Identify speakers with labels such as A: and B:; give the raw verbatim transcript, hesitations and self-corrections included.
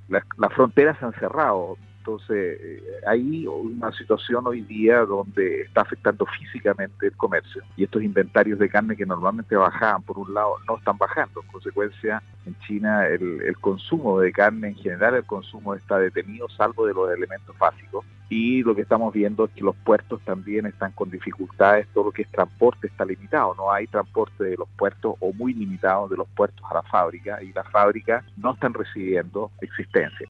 A: las, las fronteras se han cerrado. Entonces, eh, hay una situación hoy día donde está afectando físicamente el comercio y estos inventarios de carne que normalmente bajaban, por un lado, no están bajando. En consecuencia, en China el, el consumo de carne, en general el consumo está detenido, salvo de los elementos básicos. Y lo que estamos viendo es que los puertos también están con dificultades, todo lo que es transporte está limitado, no hay transporte de los puertos o muy limitado de los puertos a la fábrica y las fábricas no están recibiendo existencia.